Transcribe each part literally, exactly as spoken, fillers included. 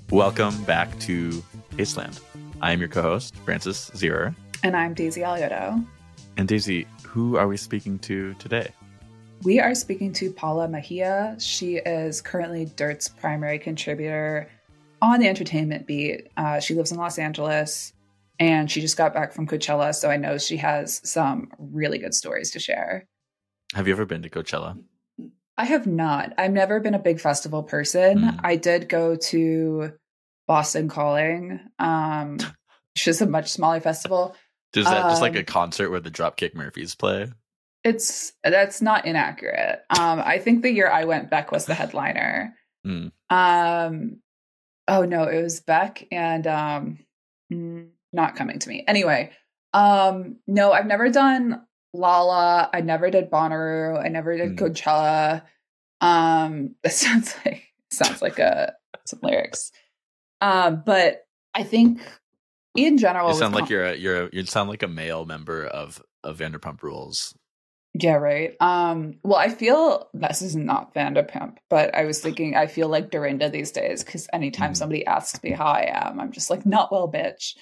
Welcome back to Tasteland. I am your co-host, Francis Zierer. And I'm Daisy Alioto. And Daisy, who are we speaking to today? We are speaking to Paula Mejia. She is currently Dirt's primary contributor on the entertainment beat. Uh, she lives in Los Angeles, and she just got back from Coachella, so I know she has some really good stories to share. Have you ever been to Coachella? I have not. I've never been a big festival person. Mm. I did go to Boston Calling, um, which is a much smaller festival. Is that um, just like a concert where the Dropkick Murphys play? It's that's not inaccurate. Um, I think the year I went, Beck was the headliner. Mm. Um, oh no, it was Beck and um, not coming to me. Anyway, um, no, I've never done Lala. I never did Bonnaroo. I never did mm. Coachella. Um, that sounds like sounds like a some lyrics. Um, but I think in general, you sound like con- you're a, you're a, you sound like a male member of of Vanderpump Rules. Yeah, right. Um, well, I feel this is not Vanderpump, but I was thinking I feel like Dorinda these days because anytime mm. somebody asks me how I am, I'm just like, not well, bitch.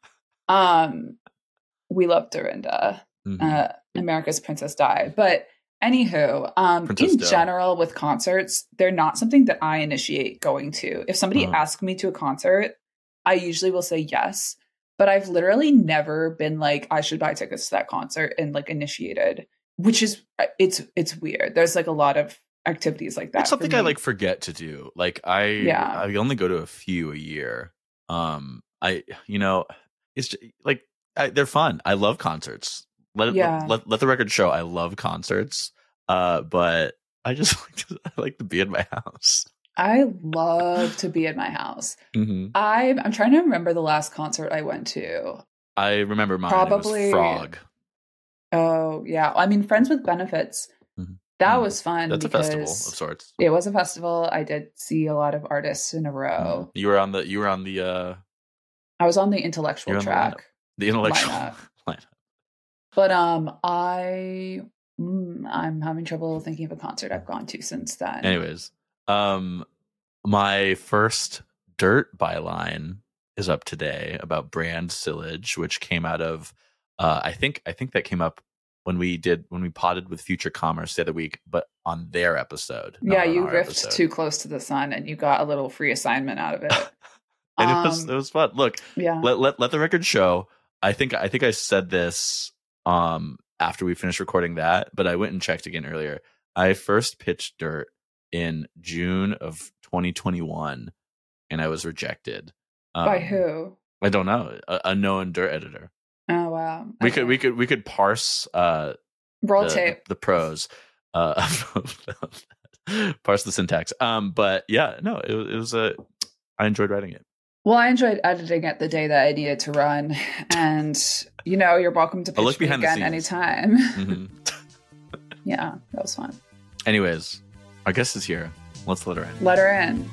um, we love Dorinda. Mm-hmm. Uh, America's Princess Di. But anywho, um, Princess in Del. general with concerts, they're not something that I initiate going to. If somebody uh-huh. asks me to a concert, I usually will say yes. But I've literally never been like, I should buy tickets to that concert and like initiated, which is, it's it's weird. There's like a lot of activities like that. It's something I like forget to do. Like I, yeah. I only go to a few a year. Um, I, you know, it's just, like, I, they're fun. I love concerts. Let, yeah. let, let let the record show I love concerts, uh, but I just like to, I like to be in my house. I love to be in my house. Mm-hmm. I'm I'm trying to remember the last concert I went to. I remember mine. Probably it was Frog. Oh yeah, I mean Friends with Benefits. Mm-hmm. That mm-hmm. was fun. That's a festival of sorts. It was a festival. I did see a lot of artists in a row. Mm-hmm. You were on the. You were on the. Uh, I was on the intellectual on track. The, the intellectual lineup. lineup. But um, I mm, I'm having trouble thinking of a concert I've gone to since then. Anyways, um, my first Dirt byline is up today about brand sillage, which came out of uh, I think I think that came up when we did when we potted with Future Commerce the other week, but on their episode. Yeah, you riffed episode. Too close to the sun, and you got a little free assignment out of it. and um, it was it was fun. Look, yeah. Let let let the record show. I think I think I said this. Um, after we finished recording that, but I went and checked again earlier. I first pitched Dirt in June of twenty twenty-one, and I was rejected. Um, By who? I don't know. A, a known Dirt editor. Oh wow! Okay. We could we could we could parse uh, roll the, tape the prose, uh, parse the syntax. Um, but yeah, no, it, it was a. I enjoyed writing it. Well, I enjoyed editing it the day that I needed to run, and you know, you're welcome to pitch me again anytime. Mm-hmm. Yeah, that was fun. Anyways, our guest is here. Let's let her in. Let her in.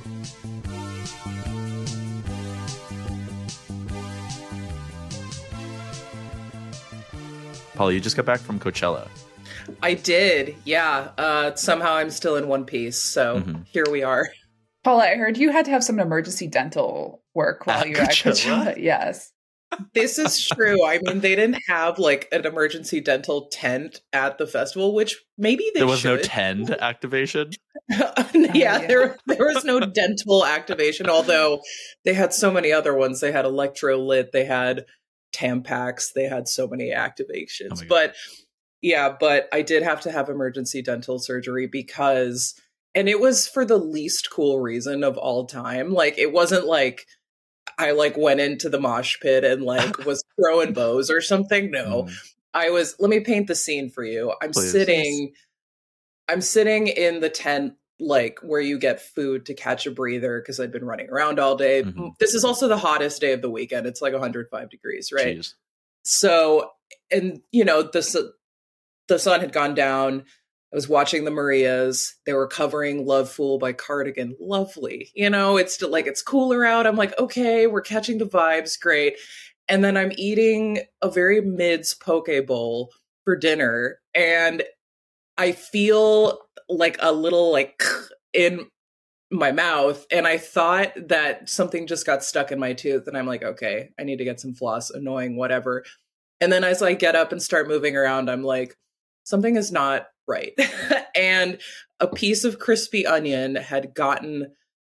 Paula, you just got back from Coachella. I did, yeah. Uh, somehow I'm still in one piece, so mm-hmm. here we are. Paula, I heard you had to have some emergency dental work while at you were at Coachella. Coachella. Yes. This is true. I mean, they didn't have like an emergency dental tent at the festival, which maybe they There was should. no tend activation? yeah, oh, yeah. There, there was no dental activation, although they had so many other ones. They had Electrolit, they had Tampax, they had so many activations. Oh but yeah, but I did have to have emergency dental surgery because... And it was for the least cool reason of all time. Like, it wasn't like I like went into the mosh pit and like was throwing bows or something. No, mm. I was, let me paint the scene for you. I'm Please. sitting, I'm sitting in the tent, like where you get food to catch a breather. Cause I'd been running around all day. Mm-hmm. This is also the hottest day of the weekend. It's like one hundred five degrees, right? Jeez. So, and you know, the, the sun had gone down. I was watching the Marias. They were covering Love Fool by Cardigan. Lovely. You know, it's still like, it's cooler out. I'm like, okay, we're catching the vibes. Great. And then I'm eating a very mids poke bowl for dinner. And I feel like a little like in my mouth, and I thought that something just got stuck in my tooth, and I'm like, okay, I need to get some floss, annoying, whatever. And then as I get up and start moving around, I'm like, something is not right. And a piece of crispy onion had gotten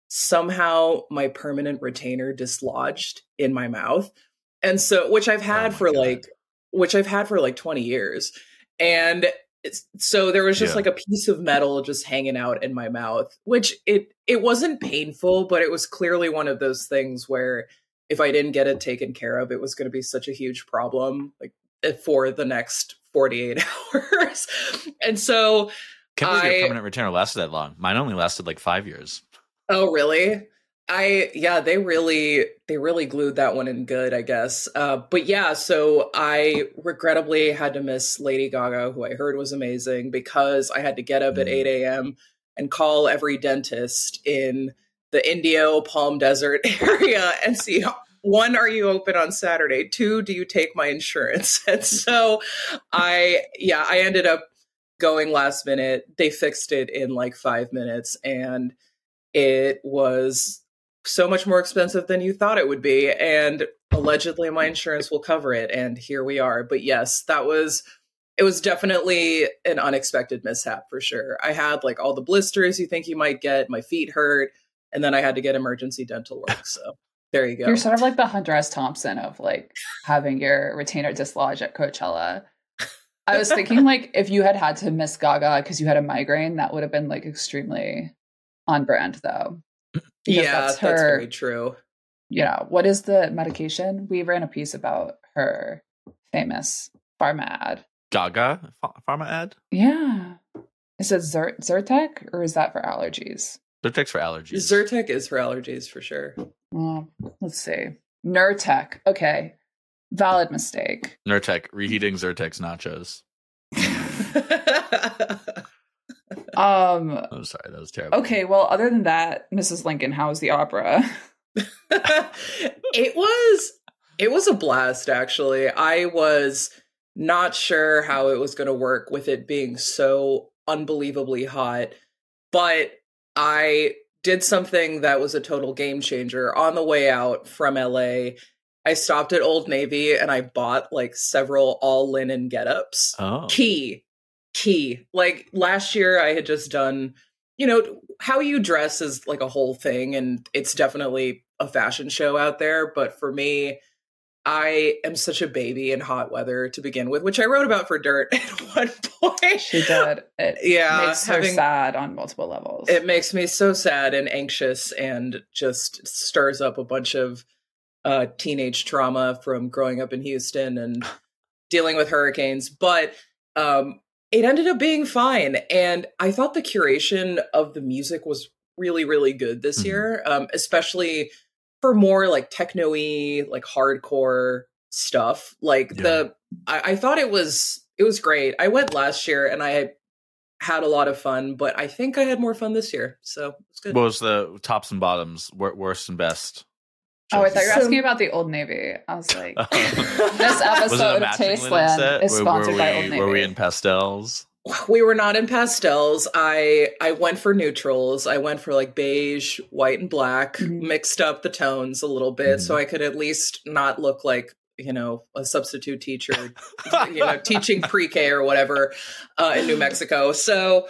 somehow my permanent retainer dislodged in my mouth. And so, which I've had oh for God. like, which I've had for like twenty years. And it's, so there was just yeah. like a piece of metal just hanging out in my mouth, which it, it wasn't painful, but it was clearly one of those things where if I didn't get it taken care of, it was going to be such a huge problem, like for the next forty-eight hours. And so can't believe your permanent retainer lasted that long. Mine only lasted like five years. Oh, really? I, yeah, they really, they really glued that one in good, I guess. Uh, but yeah, so I regrettably had to miss Lady Gaga, who I heard was amazing, because I had to get up mm. at eight a.m. and call every dentist in the Indio Palm Desert area and see, one, are you open on Saturday? Two, do you take my insurance? And so I, yeah, I ended up going last minute. They fixed it in like five minutes and it was so much more expensive than you thought it would be. And allegedly my insurance will cover it. And here we are. But yes, that was, it was definitely an unexpected mishap for sure. I had like all the blisters you think you might get. My feet hurt. And then I had to get emergency dental work. So there you go. You're sort of like the Hunter S. Thompson of like having your retainer dislodged at Coachella. I was thinking like if you had had to miss Gaga because you had a migraine, that would have been like extremely on brand though. Because yeah, that's, her, that's very true. You know, what is the medication? We ran a piece about her famous pharma ad. Gaga pharma ad? Yeah. Is it Zer- Zyrtec or is that for allergies? Zyrtec's for allergies. Zyrtec is for allergies for sure. Well, let's see. Nurtec. Okay. Valid mistake. Nurtec. Reheating Zyrtec's nachos. um. I'm sorry. That was terrible. Okay. Well, other than that, Missus Lincoln, how was the opera? It was, it was a blast, actually. I was not sure how it was going to work with it being so unbelievably hot, but I did something that was a total game changer. On the way out from L A, I stopped at Old Navy and I bought like several all linen get-ups. Oh. Key. Key. Like last year I had just done, you know, how you dress is like a whole thing and it's definitely a fashion show out there. But for me, I am such a baby in hot weather to begin with, which I wrote about for Dirt at one point. She did. It yeah, makes her having, sad on multiple levels. It makes me so sad and anxious and just stirs up a bunch of uh, teenage trauma from growing up in Houston and dealing with hurricanes. But um, it ended up being fine. And I thought the curation of the music was really, really good this mm-hmm. year, um, especially for more like techno-y, like hardcore stuff. Like yeah. the, I, I thought it was, it was great. I went last year and I had had a lot of fun, but I think I had more fun this year. So it's good. What was the tops and bottoms, worst and best? Oh, I thought you were asking about the Old Navy. I was like, this episode of Tasteland is sponsored were, were by we, Old Navy. Were we in pastels? We were not in pastels. I I went for neutrals. I went for like beige, white, and black, mm-hmm. mixed up the tones a little bit mm-hmm. so I could at least not look like, you know, a substitute teacher, you know, teaching pre-K or whatever uh, in New Mexico. So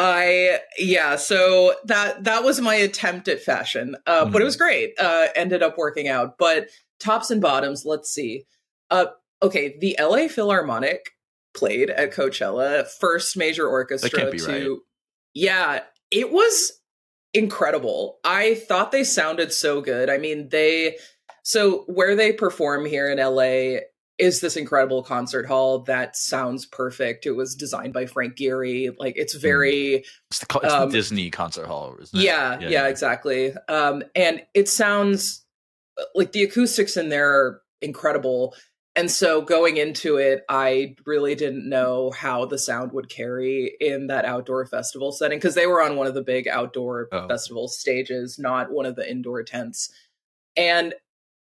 I, yeah, so that that was my attempt at fashion, uh, mm-hmm. but it was great. Uh, ended up working out. But tops and bottoms, let's see. Uh, okay, the L A Philharmonic played at Coachella, first major orchestra that can't be to right. Yeah, it was incredible. I thought they sounded so good. I mean, they so where they perform here in L A is this incredible concert hall that sounds perfect. It was designed by Frank Gehry. Like it's very it's the, it's um, the Disney concert hall, isn't it? Yeah, yeah, yeah, exactly. Um, and it sounds like the acoustics in there are incredible. And so going into it, I really didn't know how the sound would carry in that outdoor festival setting because they were on one of the big outdoor oh. festival stages, not one of the indoor tents. And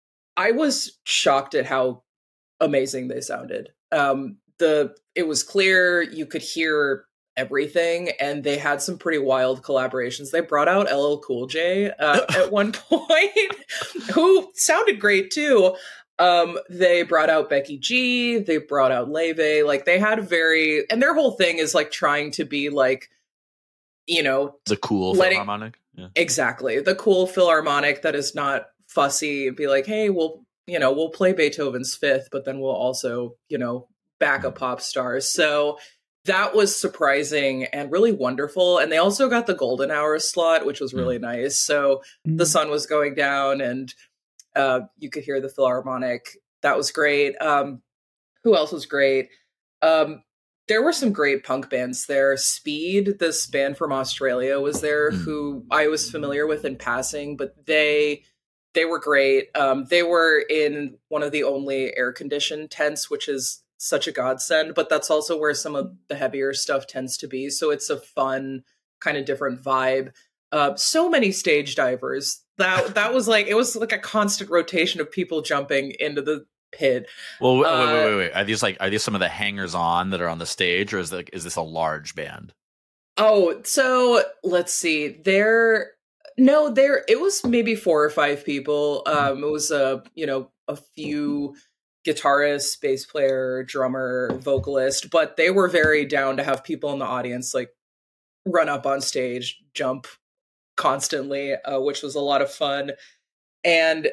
I was shocked at how amazing they sounded. Um, the it was clear you could hear everything, and they had some pretty wild collaborations. They brought out L L Cool J uh, at one point, who sounded great too. Um, they brought out Becky G, they brought out Leve, like they had very, and their whole thing is like trying to be like, you know, the cool letting, Philharmonic. Yeah. Exactly. The cool Philharmonic that is not fussy and be like, hey, we'll, you know, we'll play Beethoven's Fifth, but then we'll also, you know, back up pop stars. So that was surprising and really wonderful. And they also got the golden hour slot, which was really mm. nice. So mm. the sun was going down and uh, you could hear the Philharmonic. That was great. Um, who else was great? Um, there were some great punk bands there. Speed, this band from Australia, was there, mm. who I was familiar with in passing, but they they were great. Um, they were in one of the only air-conditioned tents, which is such a godsend, but that's also where some of the heavier stuff tends to be. So it's a fun, kind of different vibe. Uh, so many stage divers. That that was like, it was like a constant rotation of people jumping into the pit. Well, wait, uh, wait, wait, wait. Are these like, are these some of the hangers on that are on the stage, or is like, is this a large band? Oh, so let's see. There, no, there, it was maybe four or five people. Um, it was a, you know, a few guitarist, bass player, drummer, vocalist, but they were very down to have people in the audience like run up on stage, jump constantly, uh, which was a lot of fun. And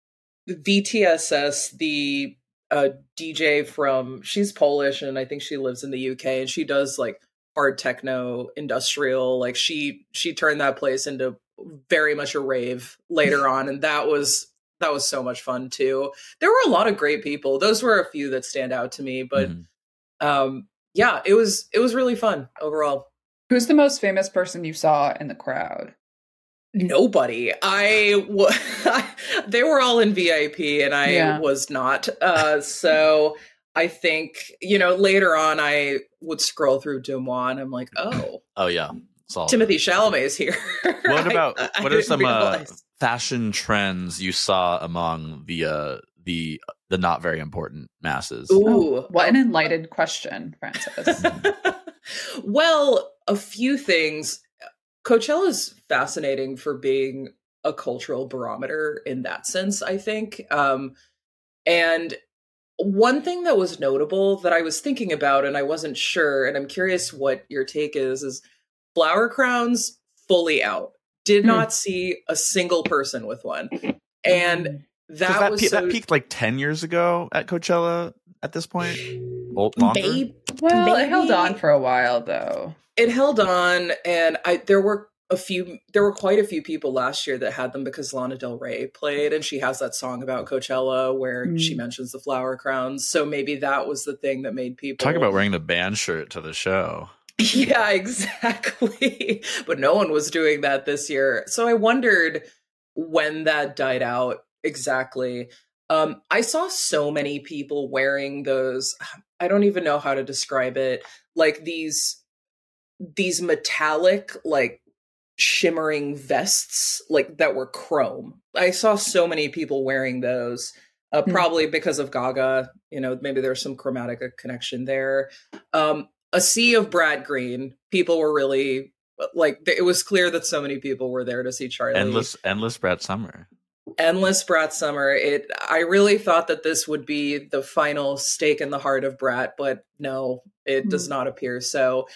V T S S, the uh, D J from, she's Polish and I think she lives in the U K, and she does like hard techno, industrial, like she she turned that place into very much a rave later on, and that was That was so much fun too. There were a lot of great people. Those were a few that stand out to me, but mm-hmm. um, yeah, it was it was really fun overall. Who's the most famous person you saw in the crowd? Nobody. I w- they were all in V I P, and I yeah. was not. Uh, so I think, you know, later on, I would scroll through Deuxmoi, and I'm like, oh, oh yeah, Timothy Chalamet's here. What about I, what I are some uh, fashion trends you saw among the uh, the the not very important masses? Ooh, oh, what an enlightened question, Francis. Well, a few things. Coachella is fascinating for being a cultural barometer in that sense, I think. Um, and one thing that was notable that I was thinking about and I wasn't sure, and I'm curious what your take is, is flower crowns fully out. Did mm. not see a single person with one. And that, that was pe- so... that peaked like ten years ago at Coachella at this point? Longer? Maybe, well, maybe. It held on for a while though. It held on, and I there were a few there were quite a few people last year that had them because Lana Del Rey played, and she has that song about Coachella where mm. she mentions the flower crowns. So maybe that was the thing that made people talk about wearing the band shirt to the show. Yeah, exactly. But no one was doing that this year. So I wondered when that died out exactly. Um, I saw so many people wearing those, I don't even know how to describe it, like these these metallic, like shimmering vests, like that were chrome. I saw so many people wearing those, uh, mm. probably because of Gaga. You know, maybe there's some chromatic connection there. Um, a sea of Brad Green. People were really like, it was clear that so many people were there to see Charlie. Endless, endless Brad Summer. Endless Brat Summer. It. I really thought that this would be the final stake in the heart of Brat, but no, it mm. does not appear so.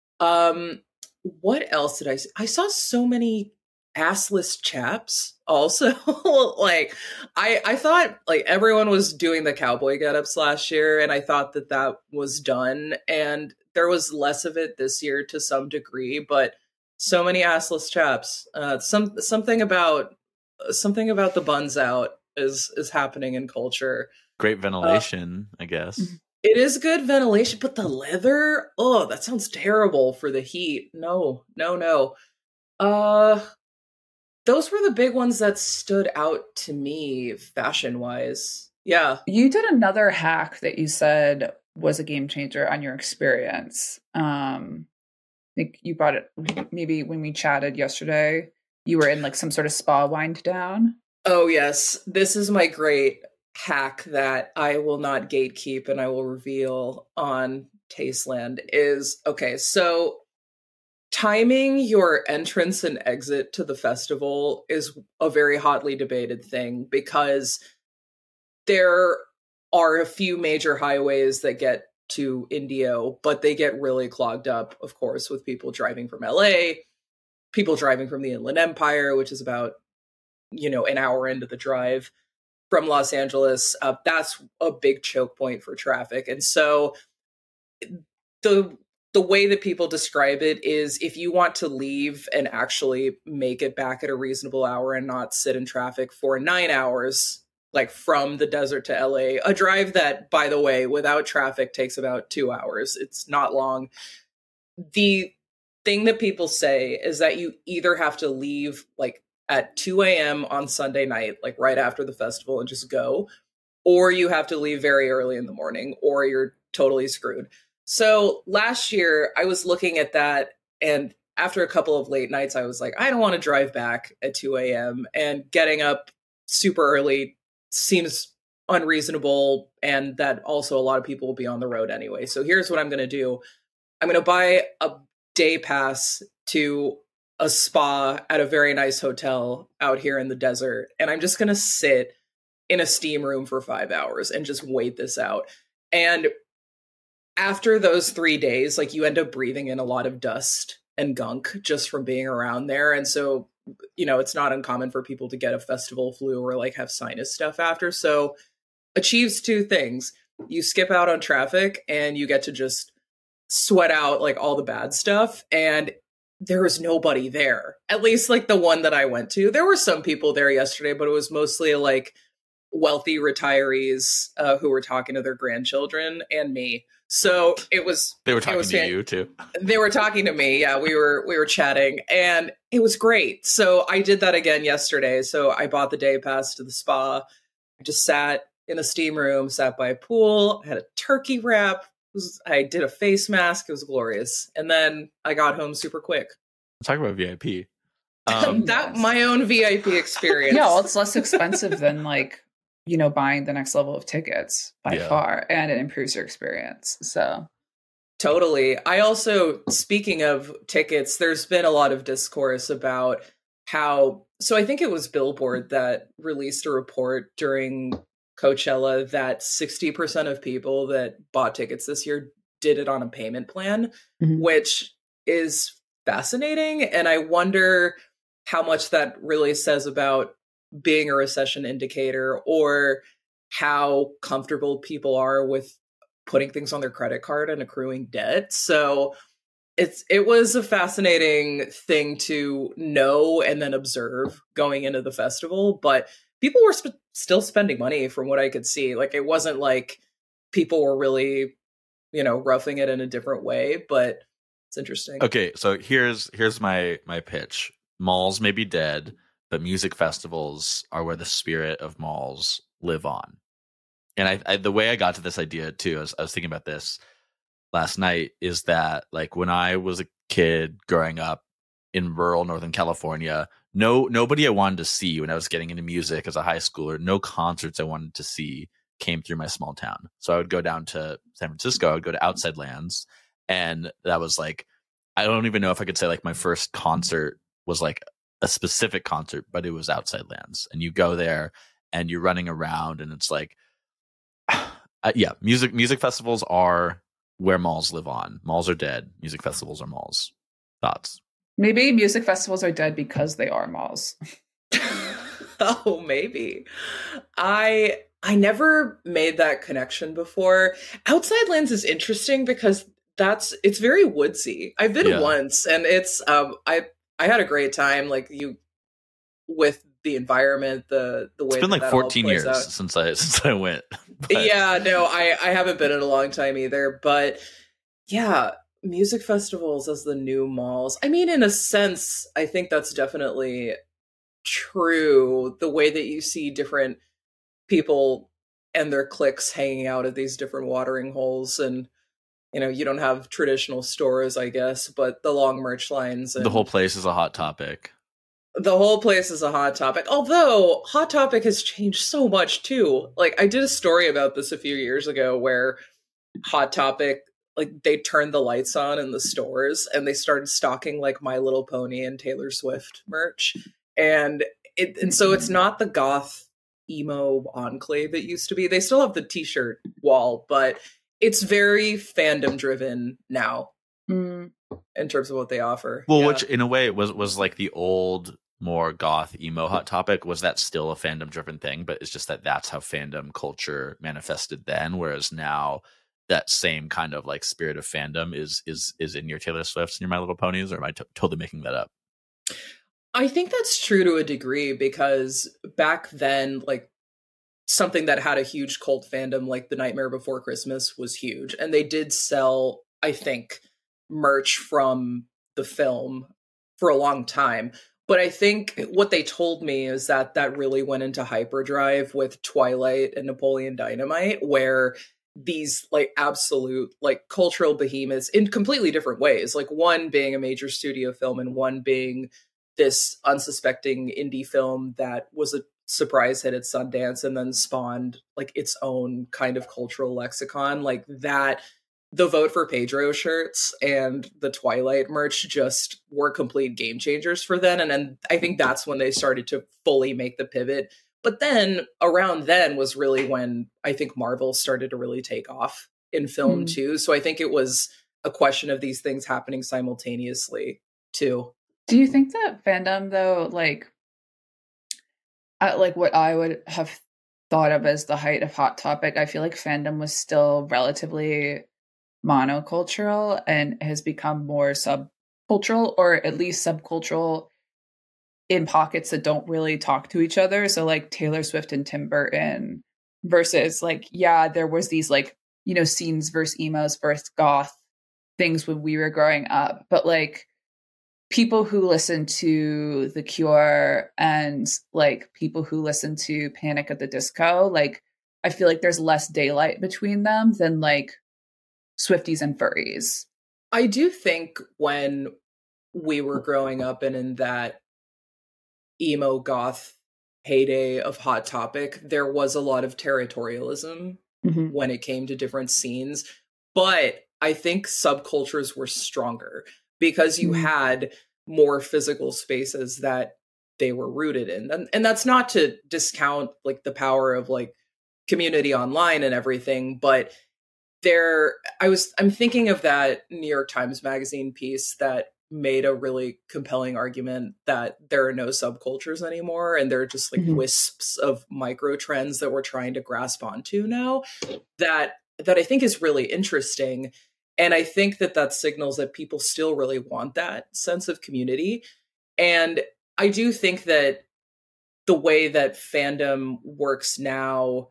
Um, what else did I see? I saw so many assless chaps also. Like, I, I thought like everyone was doing the cowboy get-ups last year, and I thought that that was done, and there was less of it this year to some degree, but so many assless chaps. Uh, some something about something about the buns out is is happening in culture. Great ventilation, uh, I guess. It is good ventilation, but the leather, oh, that sounds terrible for the heat. No, no, no. Uh, those were the big ones that stood out to me fashion-wise. Yeah. You did another hack that you said was a game changer on your experience. Um, I think you brought it maybe when we chatted yesterday. You were in like some sort of spa wind down. Oh, yes. This is my great hack that I will not gatekeep and I will reveal on Tasteland is, okay, so timing your entrance and exit to the festival is a very hotly debated thing because there are a few major highways that get to Indio, but they get really clogged up, of course, with people driving from L A, people driving from the Inland Empire, which is about, you know, an hour into the drive from Los Angeles. Uh, that's a big choke point for traffic. And so the the way that people describe it is if you want to leave and actually make it back at a reasonable hour and not sit in traffic for nine hours, like from the desert to L A, a drive that, by the way, without traffic takes about two hours. It's not long. The thing that people say is that you either have to leave like at two a.m. on Sunday night, like right after the festival, and just go, or you have to leave very early in the morning, or you're totally screwed. So last year I was looking at that, and after a couple of late nights, I was like, I don't want to drive back at two a.m. and getting up super early seems unreasonable, and that also a lot of people will be on the road anyway. So here's what I'm going to do. I'm going to buy a day pass to a spa at a very nice hotel out here in the desert, and I'm just going to sit in a steam room for five hours and just wait this out. And after those three days, like, you end up breathing in a lot of dust and gunk just from being around there. And so, you know, it's not uncommon for people to get a festival flu or like have sinus stuff after. So achieves two things. You skip out on traffic and you get to just sweat out like all the bad stuff. And there was nobody there, at least like the one that I went to. There were some people there yesterday, but it was mostly like wealthy retirees uh, who were talking to their grandchildren and me. So it was, they were talking was to fan- you too. They were talking to me. Yeah, we were, we were chatting, and it was great. So I did that again yesterday. So I bought the day pass to the spa. I just sat in a steam room, sat by a pool, had a turkey wrap. It was, I did a face mask. It was glorious. And then I got home super quick. Talk about V I P. Um, that my own V I P experience. Yeah, well, it's less expensive than like, you know, buying the next level of tickets by yeah. far, and it improves your experience. So totally. I also, speaking of tickets, there's been a lot of discourse about how, so I think it was Billboard that released a report during Coachella that sixty percent of people that bought tickets this year did it on a payment plan, mm-hmm. which is fascinating. And I wonder how much that really says about being a recession indicator, or how comfortable people are with putting things on their credit card and accruing debt. So it's it was a fascinating thing to know and then observe going into the festival. But people were sp- still spending money from what I could see. Like, it wasn't like people were really, you know, roughing it in a different way, but it's interesting. Okay, so here's here's my my pitch. Malls may be dead, but music festivals are where the spirit of malls live on. And I, I the way I got to this idea too, I was, I was thinking about this last night, is that like when I was a kid growing up in rural Northern California, no nobody I wanted to see when I was getting into music as a high schooler, no concerts I wanted to see came through my small town. So I would go down to San Francisco, I would go to Outside Lands, and that was like, I don't even know if I could say like my first concert was like a specific concert, but it was Outside Lands. And you go there and you're running around, and it's like, uh, yeah, music music festivals are where malls live on. Malls are dead. Music festivals are malls. Thoughts? Maybe music festivals are dead because they are malls. Oh, maybe. I I never made that connection before. Outside Lands is interesting because that's it's very woodsy. I've been yeah. once, and it's um I I had a great time. Like, you with the environment, the the way it's been that like that fourteen years out. since I since I went. But. Yeah, no, I I haven't been in a long time either. But yeah, music festivals as the new malls. I mean, in a sense, I think that's definitely true. The way that you see different people and their cliques hanging out at these different watering holes, and you know, you don't have traditional stores, I guess, but the long merch lines. And the whole place is a hot topic. The whole place is a hot topic. Although Hot Topic has changed so much too. Like, I did a story about this a few years ago where Hot Topic like they turned the lights on in the stores and they started stocking like My Little Pony and Taylor Swift merch. And it and so it's not the goth emo enclave it used to be. They still have the t-shirt wall, but it's very fandom driven now mm. in terms of what they offer. Well, yeah. Which in a way was was like the old more goth emo Hot Topic. Was that still a fandom driven thing? But it's just that that's how fandom culture manifested then, whereas now that same kind of like spirit of fandom is is is in your Taylor Swifts and your My Little Ponies, or am I t- totally making that up? I think that's true to a degree, because back then, like something that had a huge cult fandom like The Nightmare Before Christmas was huge, and they did sell, I think, merch from the film for a long time. But I think what they told me is that that really went into hyperdrive with Twilight and Napoleon Dynamite, where these like absolute like cultural behemoths in completely different ways, like one being a major studio film and one being this unsuspecting indie film that was a surprise hit at Sundance and then spawned like its own kind of cultural lexicon. Like that, the Vote for Pedro shirts and the Twilight merch just were complete game changers for them. And then I think that's when they started to fully make the pivot. But then around then was really when I think Marvel started to really take off in film mm. too. So I think it was a question of these things happening simultaneously too. Do you think that fandom though, like, at like what I would have thought of as the height of Hot Topic, I feel like fandom was still relatively monocultural and has become more subcultural, or at least subcultural in pockets that don't really talk to each other. So like Taylor Swift and Tim Burton versus like, yeah, there was these like, you know, scenes versus emos versus goth things when we were growing up. But like people who listen to The Cure and like people who listen to Panic at the Disco, like I feel like there's less daylight between them than like Swifties and furries. I do think when we were growing up and in that emo goth heyday of Hot Topic, there was a lot of territorialism mm-hmm. when it came to different scenes. But I think subcultures were stronger because you mm-hmm. had more physical spaces that they were rooted in. And, and that's not to discount like the power of like community online and everything, but there, I was, I'm thinking of that New York Times Magazine piece that made a really compelling argument that there are no subcultures anymore. And they're just like mm-hmm. wisps of micro trends that we're trying to grasp onto now that, that I think is really interesting. And I think that that signals that people still really want that sense of community. And I do think that the way that fandom works now,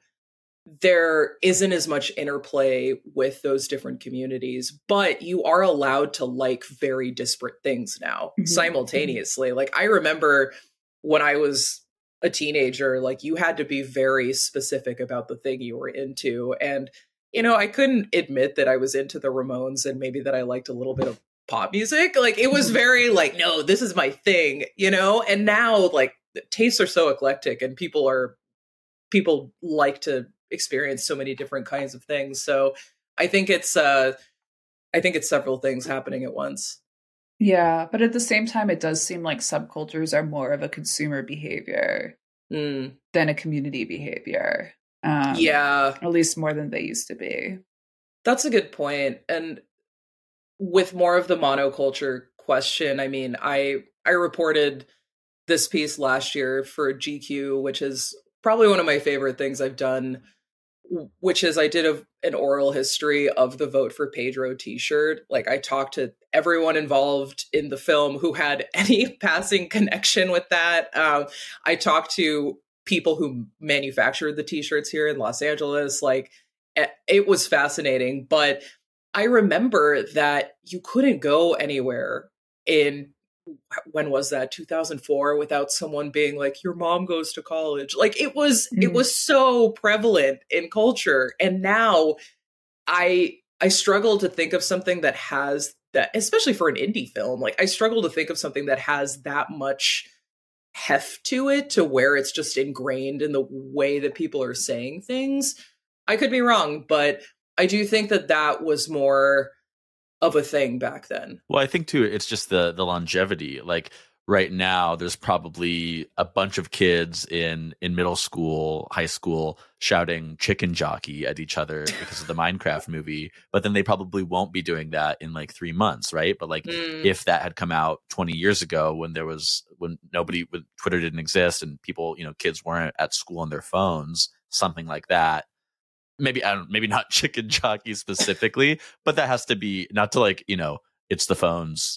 there isn't as much interplay with those different communities, but you are allowed to like very disparate things now mm-hmm. simultaneously. Like I remember when I was a teenager, like you had to be very specific about the thing you were into. And, you know, I couldn't admit that I was into the Ramones and maybe that I liked a little bit of pop music. Like it was very like, no, this is my thing, you know? And now like tastes are so eclectic and people are, people like to experience so many different kinds of things. So I think it's uh I think it's several things happening at once. Yeah, but at the same time it does seem like subcultures are more of a consumer behavior mm. than a community behavior. Um, yeah, at least more than they used to be. That's a good point. And with more of the monoculture question, I mean, I I reported this piece last year for G Q, which is probably one of my favorite things I've done, which is I did a, an oral history of the Vote for Pedro t-shirt. Like I talked to everyone involved in the film who had any passing connection with that. Um, I talked to people who manufactured the t-shirts here in Los Angeles. Like it was fascinating, but I remember that you couldn't go anywhere in, when was that, two thousand four, without someone being like, your mom goes to college. Like it was, mm. it was so prevalent in culture. And now I, I struggle to think of something that has that, especially for an indie film. Like I struggle to think of something that has that much heft to it, to where it's just ingrained in the way that people are saying things. I could be wrong, but I do think that that was more of a thing back then. Well, I think too, it's just the the longevity. Like right now, there's probably a bunch of kids in in middle school, high school, shouting "chicken jockey" at each other because of the Minecraft movie. But then they probably won't be doing that in like three months, right? But like, mm. if that had come out twenty years ago, when there was when nobody, when Twitter didn't exist, and people, you know, kids weren't at school on their phones, something like that. Maybe I don't. Maybe not chicken jockey specifically, but that has to be not to like, you know, it's the phones.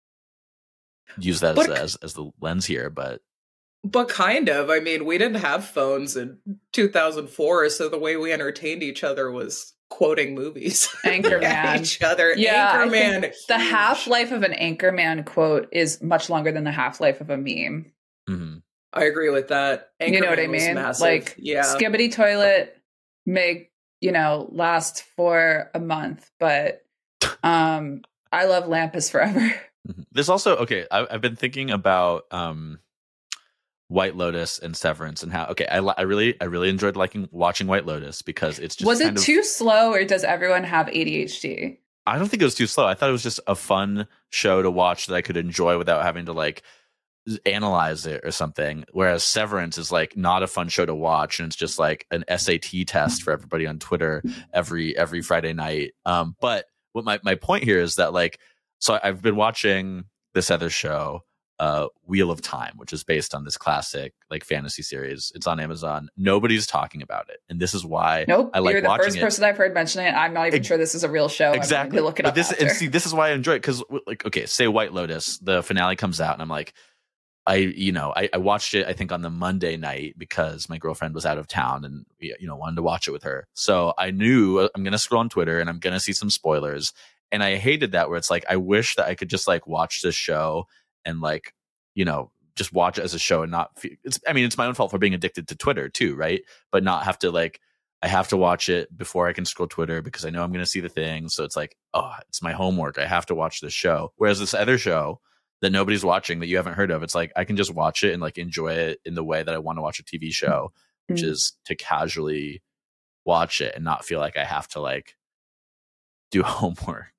Use that as, as as the lens here, but but kind of. I mean, we didn't have phones in two thousand four, so the way we entertained each other was quoting movies. Anchorman, each other. Yeah, Anchorman. The half life of an Anchorman quote is much longer than the half life of a meme. Mm-hmm. I agree with that. Anchorman, you know what I mean? Massive. Like, yeah, Skibbity Toilet may, you know, last for a month, but um, I love Lampus forever. There's also, okay, I, I've been thinking about um, White Lotus and Severance and how, okay, I, I really I really enjoyed liking watching White Lotus because it's just Was it kind of, too slow, or does everyone have A D H D? I don't think it was too slow. I thought it was just a fun show to watch that I could enjoy without having to like analyze it or something, whereas Severance is like not a fun show to watch, and it's just like an S A T test for everybody on Twitter every every Friday night. Um, but what my, my point here is that like, so I've been watching this other show, uh, Wheel of Time, which is based on this classic like fantasy series. It's on Amazon. Nobody's talking about it, and this is why nope, I like you're the watching first it. person I've heard mention it. I'm not even it, sure this is a real show. Exactly. I'm look it but up this after. and see, this is why I enjoy it, because like, okay, say White Lotus, the finale comes out, and I'm like, I, you know, I, I watched it, I think on the Monday night because my girlfriend was out of town and, you know, wanted to watch it with her. So I knew I'm going to scroll on Twitter and I'm going to see some spoilers. And I hated that, where it's like, I wish that I could just like watch this show and like, you know, just watch it as a show and not feel, it's, I mean, it's my own fault for being addicted to Twitter too, right? But not have to like, I have to watch it before I can scroll Twitter because I know I'm going to see the thing. So it's like, oh, it's my homework. I have to watch this show. Whereas this other show that nobody's watching, that you haven't heard of, it's like I can just watch it and like enjoy it in the way that I want to watch a T V show, mm-hmm. which is to casually watch it and not feel like I have to like do homework.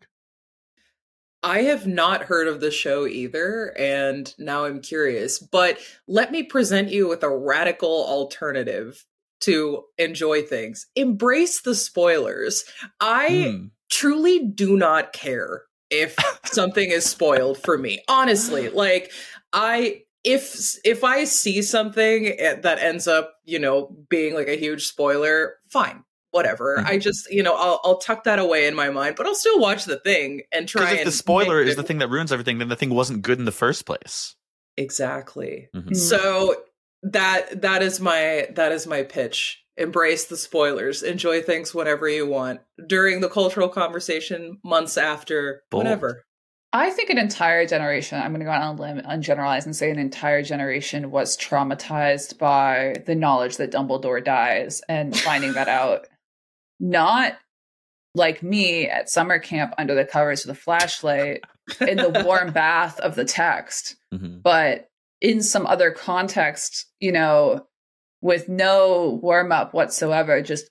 I have not heard of the show either, and now I'm curious. But let me present you with a radical alternative to enjoy things. Embrace the spoilers. I mm. truly do not care if something is spoiled for me. Honestly, like I, if, if I see something that ends up, you know, being like a huge spoiler, fine, whatever. Mm-hmm. I just, you know, I'll, I'll tuck that away in my mind, but I'll still watch the thing and try. Because if and the spoiler is the thing that ruins everything, then the thing wasn't good in the first place. Exactly. Mm-hmm. So that, that is my, that is my pitch. Embrace the spoilers. Enjoy things whenever you want. During the cultural conversation, months after, Bold. Whatever. I think an entire generation, I'm going to go out on a limb and generalize and say an entire generation was traumatized by the knowledge that Dumbledore dies and finding that out. Not like me at summer camp under the covers with a flashlight in the warm bath of the text, mm-hmm. but in some other context, you know, with no warm-up whatsoever, just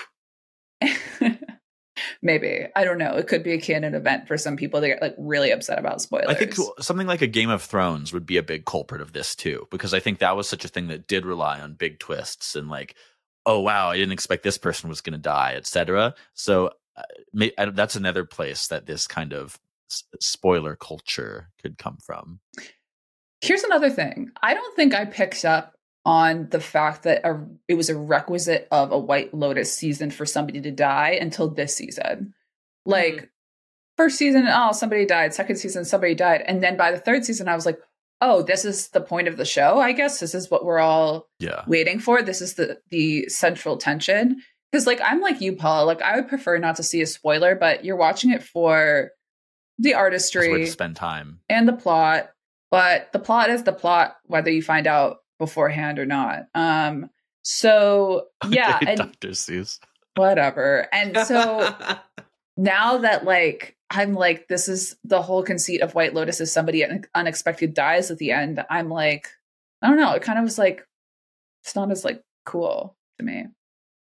maybe. I don't know. It could be a canon event for some people that get like really upset about spoilers. I think something like a Game of Thrones would be a big culprit of this too, because I think that was such a thing that did rely on big twists and like, oh, wow, I didn't expect this person was going to die, et cetera. So uh, may, I, that's another place that this kind of s- spoiler culture could come from. Here's another thing. I don't think I picked up on the fact that a, it was a requisite of a White Lotus season for somebody to die until this season. Like, mm-hmm. first season, oh, somebody died. Second season, somebody died. And then by the third season, I was like, oh, this is the point of the show, I guess. This is what we're all yeah. waiting for. This is the, the central tension. Because, like, I'm like you, Paul. Like, I would prefer not to see a spoiler, but you're watching it for the artistry. That's where to spend time. And the plot. But the plot is the plot, whether you find out beforehand or not. Um, so yeah, okay, and Doctor Seuss. Whatever. And so now that like I'm like, this is the whole conceit of White Lotus is somebody unexpected dies at the end. I'm like, I don't know. It kind of was like, it's not as like cool to me.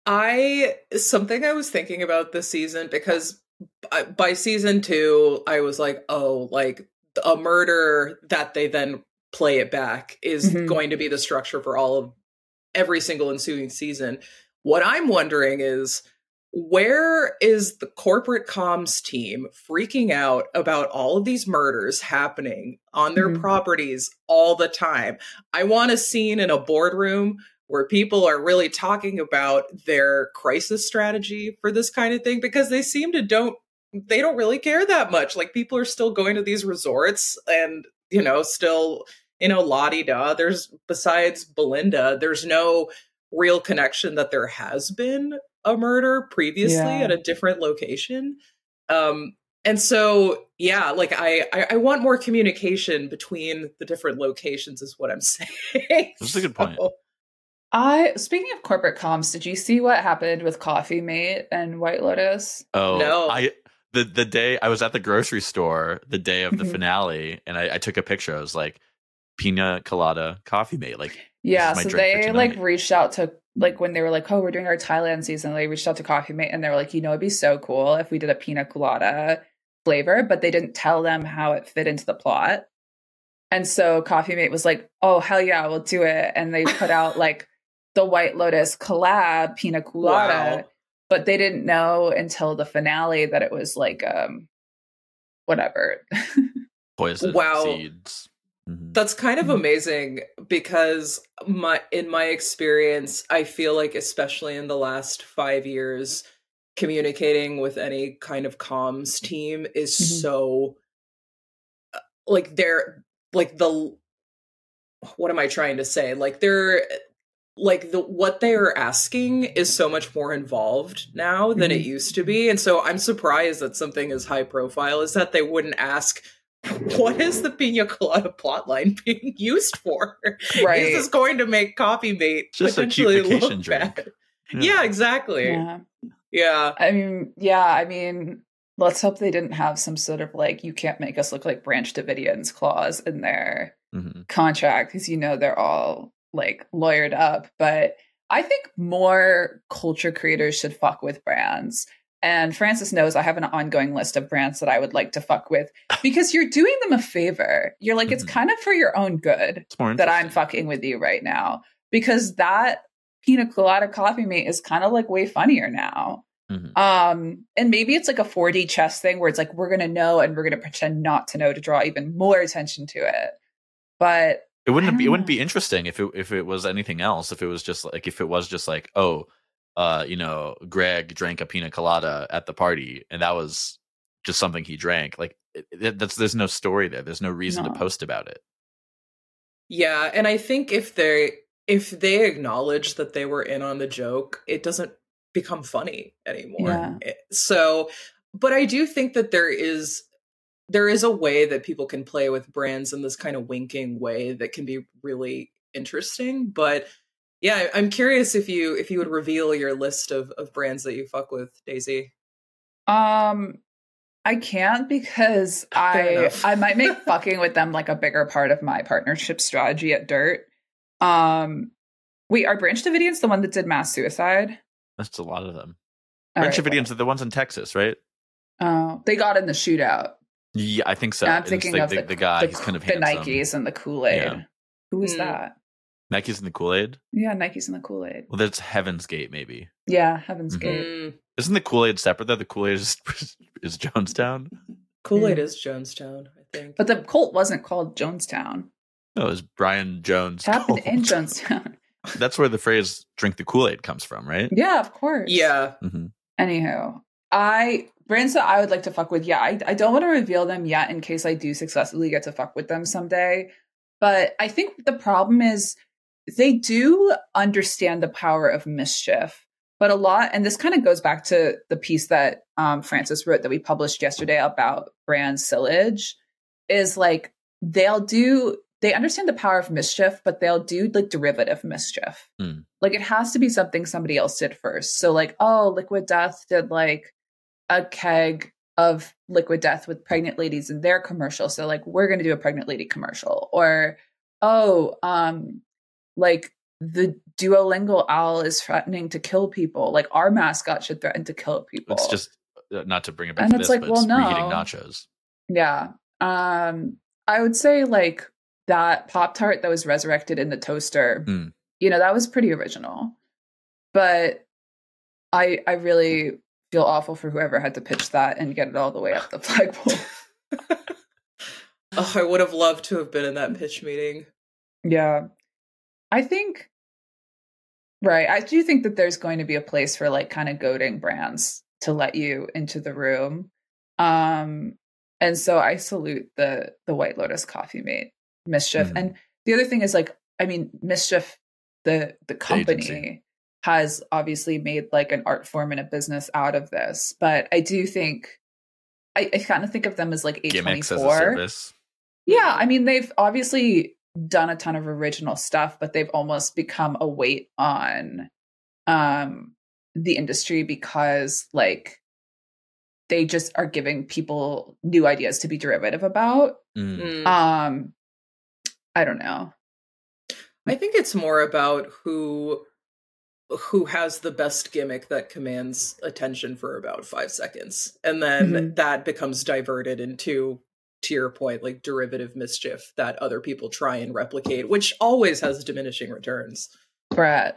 I, something I was thinking about this season, because by, by season two, I was like, oh, like a murder that they then play it back is mm-hmm. going to be the structure for all of every single ensuing season. What I'm wondering is, where is the corporate comms team freaking out about all of these murders happening on their mm-hmm. properties all the time? I want a scene in a boardroom where people are really talking about their crisis strategy for this kind of thing, because they seem to don't, they don't really care that much. Like, people are still going to these resorts and, you know, still, you know, la-di-da. There's, besides Belinda, there's no real connection that there has been a murder previously yeah. at a different location. Um, and so, yeah, like I, I, I want more communication between the different locations is what I'm saying. That's a good point. So, I, speaking of corporate comms, did you see what happened with Coffee Mate and White Lotus? Oh, no. I, the, the day I was at the grocery store, the day of the finale, and I, I took a picture. I was like, Pina Colada Coffee Mate. Like, yeah, so they like reached out to, like, when they were like, oh, we're doing our Thailand season, they reached out to Coffee Mate and they were like, you know, it'd be so cool if we did a pina colada flavor, but they didn't tell them how it fit into the plot. And so Coffee Mate was like, oh, hell yeah, we'll do it. And they put out like the White Lotus collab pina colada, wow. but they didn't know until the finale that it was like, um, whatever. Poison wow. seeds. Mm-hmm. That's kind of amazing, because my in my experience, I feel like, especially in the last five years, communicating with any kind of comms team is mm-hmm. so like they're like the what am I trying to say? Like they're like the what they are asking is so much more involved now than mm-hmm. it used to be. And so I'm surprised that something as high profile is that they wouldn't ask, what is the pina colada plotline being used for? Right. Is this going to make Coffee Mate just potentially a cute vacation look drink? Bad? Yeah. yeah, exactly. Yeah. yeah. I mean, yeah, I mean, let's hope they didn't have some sort of like, you can't make us look like Branch Davidians clause in their mm-hmm. contract, because, you know, they're all like lawyered up. But I think more culture creators should fuck with brands. And Francis knows I have an ongoing list of brands that I would like to fuck with, because you're doing them a favor. You're like, mm-hmm. it's kind of for your own good that I'm fucking with you right now, because that pina colada Coffee Mate is kind of like way funnier now. Mm-hmm. Um, and maybe it's like a four D chess thing where it's like, we're going to know and we're going to pretend not to know to draw even more attention to it. But it wouldn't be, it wouldn't be interesting if it, if it was anything else. If it was just like, if it was just like, oh, uh, you know, Greg drank a pina colada at the party, and that was just something he drank. Like, it, it, that's there's no story there. There's no reason no. to post about it. Yeah, and I think if they if they acknowledge that they were in on the joke, it doesn't become funny anymore. Yeah. So, but I do think that there is there is a way that people can play with brands in this kind of winking way that can be really interesting, but. Yeah, I'm curious if you if you would reveal your list of, of brands that you fuck with, Daisy. Um, I can't, because I I might make fucking with them like a bigger part of my partnership strategy at Dirt. Um, wait, are Branch Davidians the one that did mass suicide? That's a lot of them. Branch right, Davidians well. are the ones in Texas, right? Oh, uh, they got in the shootout. Yeah, I think so. And I'm thinking like of the, the, the guy. The, he's kind of the Nikes and the Kool-Aid. Yeah. Who is mm. that? Nikes and the Kool-Aid? Yeah, Nikes and the Kool-Aid. Well, that's Heaven's Gate, maybe. Yeah, Heaven's mm-hmm. Gate. Mm. Isn't the Kool-Aid separate, though? The Kool-Aid is, is Jonestown? Kool-Aid mm. is Jonestown, I think. But the cult wasn't called Jonestown. No, it was Brian Jones. It happened in Jonestown. That's where the phrase drink the Kool-Aid comes from, right? Yeah, of course. Yeah. Mm-hmm. Anywho, I... brands that I would like to fuck with, yeah, I, I don't want to reveal them yet in case I do successfully get to fuck with them someday. But I think the problem is they do understand the power of mischief, but a lot, and this kind of goes back to the piece that um, Francis wrote that we published yesterday about brand sillage, is like they'll do, they understand the power of mischief, but they'll do like derivative mischief. Mm. Like it has to be something somebody else did first. So like, oh, Liquid Death did like a keg of Liquid Death with pregnant ladies in their commercial. So like, we're going to do a pregnant lady commercial. Or, oh, um, like the Duolingo owl is threatening to kill people. Like our mascot should threaten to kill people. It's just uh, not to bring it back and to it's this, like, but well, it's no. reheating nachos. Yeah. Um, I would say like that Pop-Tart that was resurrected in the toaster, mm. you know, that was pretty original. But I I really feel awful for whoever had to pitch that and get it all the way up the flagpole. Oh, I would have loved to have been in that pitch meeting. Yeah. I think, right. I do think that there's going to be a place for like kind of goading brands to let you into the room. Um, and so I salute the the White Lotus Coffee Mate Mischief. Mm-hmm. And the other thing is like, I mean, Mischief, the the company the has obviously made like an art form and a business out of this. But I do think, I, I kind of think of them as like A twenty-four. Gimmicks as a service. Yeah, I mean, they've obviously done a ton of original stuff, but they've almost become a weight on um, the industry because, like, they just are giving people new ideas to be derivative about. Mm. Um, I don't know. I think it's more about who who has the best gimmick that commands attention for about five seconds, and then mm-hmm. that becomes diverted into, to your point, like derivative mischief that other people try and replicate, which always has diminishing returns. Brat.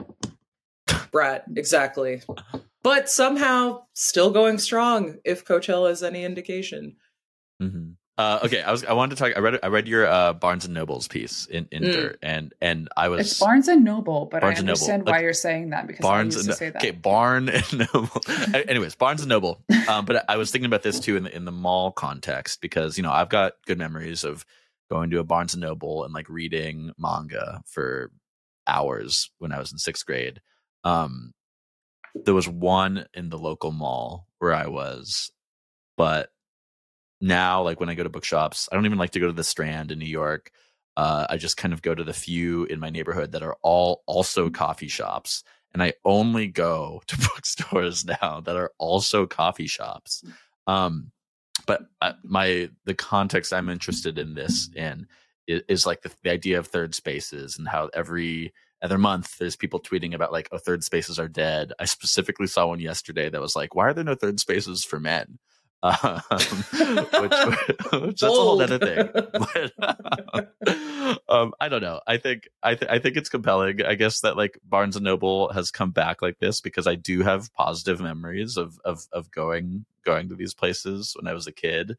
Brat, exactly. But somehow still going strong, if Coachella is any indication. Mm-hmm. Uh, okay, I was I wanted to talk. I read I read your uh, Barnes and Noble's piece in, in mm. Dirt, and and I was it's Barnes and Noble, but Barnes I understand Noble. why like, you're saying that because Barnes I used and, to say that. Okay, Barn and Noble. Anyways, Barnes and Noble. Um, but I was thinking about this too in the in the mall context because you know I've got good memories of going to a Barnes and Noble and like reading manga for hours when I was in sixth grade. Um, there was one in the local mall where I was, but now, like when I go to bookshops, I don't even like to go to the Strand in New York. Uh, I just kind of go to the few in my neighborhood that are all also coffee shops. And I only go to bookstores now that are also coffee shops. Um, but uh, my the context I'm interested in this in is, is like the, the idea of third spaces and how every other month there's people tweeting about like, oh, third spaces are dead. I specifically saw one yesterday that was like, why are there no third spaces for men? Um, which, which that's a whole other thing. But, um, I don't know. I think I, th- I think it's compelling. I guess that like Barnes and Noble has come back like this because I do have positive memories of of of going going to these places when I was a kid.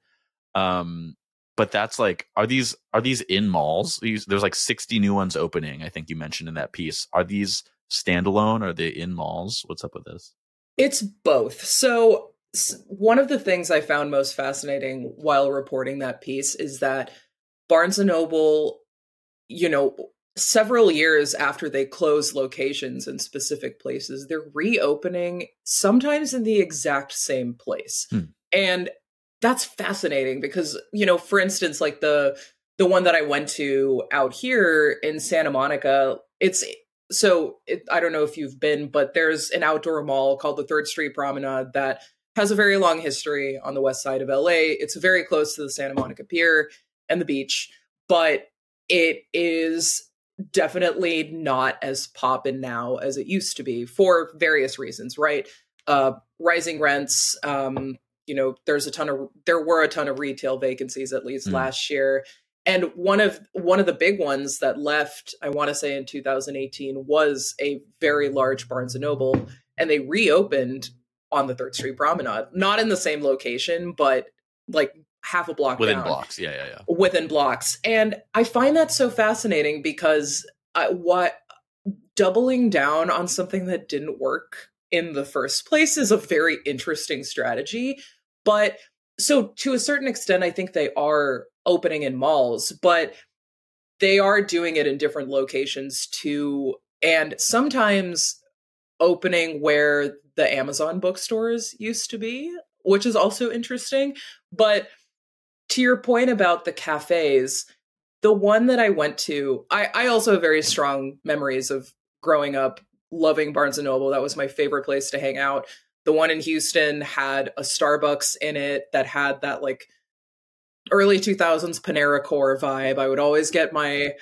Um, but that's like, are these are these in malls? These, there's like sixty new ones opening. I think you mentioned in that piece. Are these standalone? Are they in malls? What's up with this? It's both. So. One of the things I found most fascinating while reporting that piece is that Barnes and Noble, you know, several years after they close locations in specific places, they're reopening sometimes in the exact same place. Hmm. And that's fascinating because, you know, for instance, like the the one that I went to out here in Santa Monica, it's so it, I don't know if you've been, but there's an outdoor mall called the Third Street Promenade that has a very long history on the west side of L A. It's very close to the Santa Monica Pier and the beach, but it is definitely not as poppin' now as it used to be for various reasons, right? Uh, rising rents, um, you know, there's a ton of, there were a ton of retail vacancies at least mm. last year. And one of, one of the big ones that left, I want to say in two thousand eighteen, was a very large Barnes and Noble, and they reopened on the Third Street Promenade, not in the same location, but like half a block within down. blocks. Yeah, yeah, yeah. Within blocks. And I find that so fascinating because I, what doubling down on something that didn't work in the first place is a very interesting strategy. But so to a certain extent, I think they are opening in malls, but they are doing it in different locations too. And sometimes opening where the Amazon bookstores used to be, which is also interesting. But to your point about the cafes, the one that I went to, I, I also have very strong memories of growing up loving Barnes and Noble. That was my favorite place to hang out. The one in Houston had a Starbucks in it that had that like early two thousands Panera Core vibe. I would always get my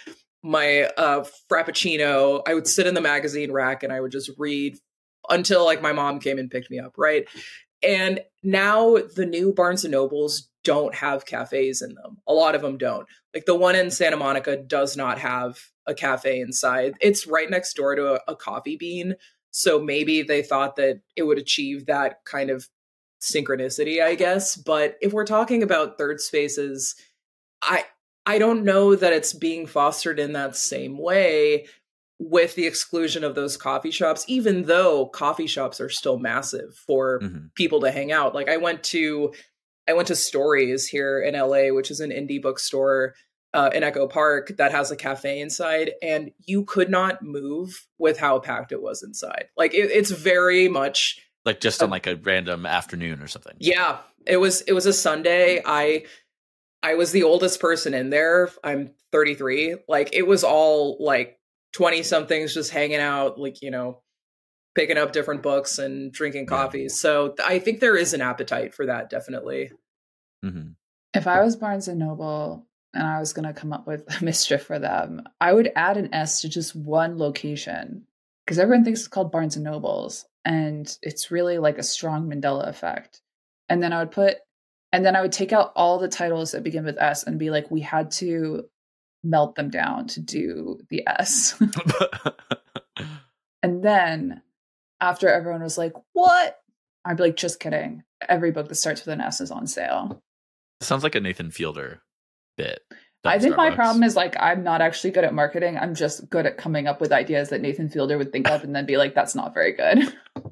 my uh, Frappuccino. I would sit in the magazine rack and I would just read until like my mom came and picked me up, right? And now the new Barnes and Nobles don't have cafes in them. A lot of them don't. Like the one in Santa Monica does not have a cafe inside. It's right next door to a, a Coffee Bean. So maybe they thought that it would achieve that kind of synchronicity, I guess. But if we're talking about third spaces, I I don't know that it's being fostered in that same way, with the exclusion of those coffee shops, even though coffee shops are still massive for mm-hmm. people to hang out. Like I went to, I went to Stories here in L A, which is an indie bookstore uh, in Echo Park that has a cafe inside, and you could not move with how packed it was inside. Like it, it's very much like just on a, like a random afternoon or something. Yeah, it was, it was a Sunday. I, I was the oldest person in there. I'm thirty-three. Like it was all like twenty somethings just hanging out, like, you know, picking up different books and drinking coffee. Yeah. So I think there is an appetite for that. Definitely. Mm-hmm. If I was Barnes and Noble and I was going to come up with a mischief for them, I would add an S to just one location, because everyone thinks it's called Barnes and Nobles, and it's really like a strong Mandela effect. And then I would put, and then I would take out all the titles that begin with S and be like, we had to melt them down to do the S. And then after everyone was like, what? I'd be like, just kidding. Every book that starts with an S is on sale. Sounds like a Nathan Fielder bit. I think Starbucks. My problem is like, I'm not actually good at marketing. I'm just good at coming up with ideas that Nathan Fielder would think of and then be like, that's not very good.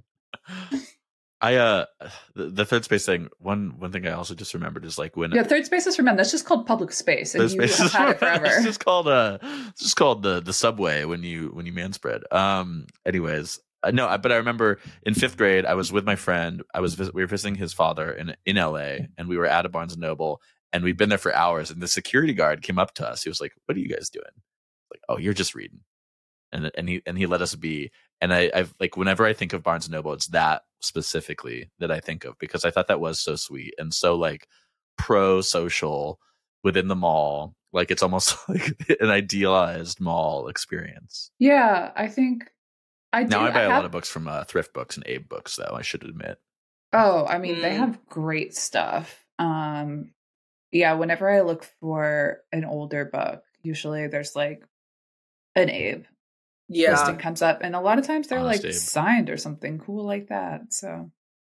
I uh the, the third space thing, one one thing I also just remembered is like when yeah third space is for men. That's just called public space, and you have had it forever. It's just called uh it's just called the the subway when you when you manspread. Um anyways, uh, no, but I remember in fifth grade I was with my friend. I was we were visiting his father in in L A, and we were at a Barnes and Noble, and we'd been there for hours, and the security guard came up to us. He was like, "What are you guys doing?" Like, "Oh, you're just reading." And and he and he let us be. And I, I've like whenever I think of Barnes and Noble, it's that specifically that I think of, because I thought that was so sweet and so like pro-social within the mall. Like it's almost like an idealized mall experience. Yeah, I think I do. Now I buy I a have... lot of books from uh, Thrift Books and Abe Books, though, I should admit. Oh, I mean, mm. they have great stuff. Um, yeah, whenever I look for an older book, usually there's like an Abe yeah listing comes up, and a lot of times they're Honest like Abe. signed or something cool like that. So